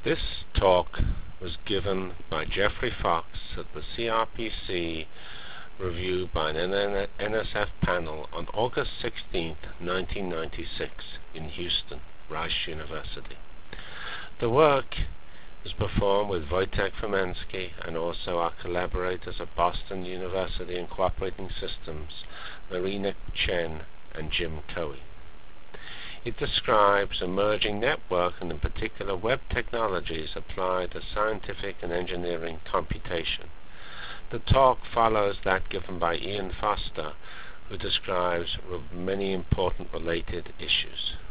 This talk was given by Jeffrey Fox at the CRPC review by an NSF panel on August 16, 1996 in Houston, Rice University. The work is performed with Wojtek Fomensky and also our collaborators at Boston University and Cooperating Systems, Marina Chen and Jim Coe. It describes emerging network and in particular web technologies applied to scientific and engineering computation. The talk follows that given by Ian Foster, who describes many important related issues.